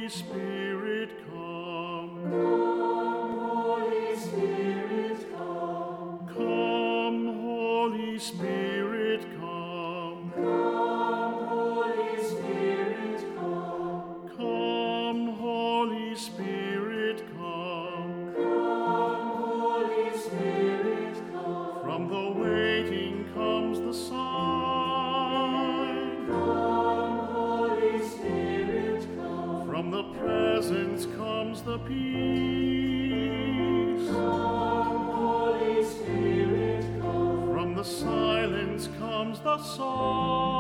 Spirit, come. Come, Holy Spirit, come. Come, Holy Spirit, come. Come, Holy Spirit, come. Come, Holy Spirit, come. Come, Holy Spirit, come. From the waiting comes the sign. Come, Holy Spirit, come. From the presence comes the peace. Come, Holy Spirit, come. From the silence comes the song.